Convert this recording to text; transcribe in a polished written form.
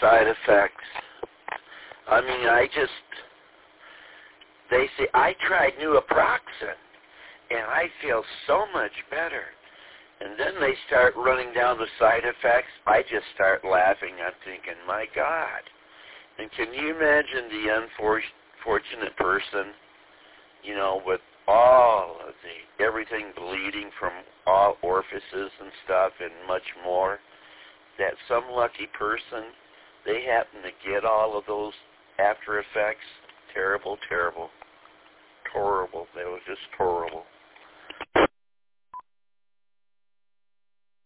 side effects. I mean, they say, I tried Nuaproxen, and I feel so much better. And then they start running down the side effects. I just start laughing. I'm thinking, my God. And can you imagine the unfortunate person, with all of everything bleeding from all orifices and stuff and much more, that some lucky person, they happen to get all of those after effects? Terrible, terrible. Horrible. They were just horrible.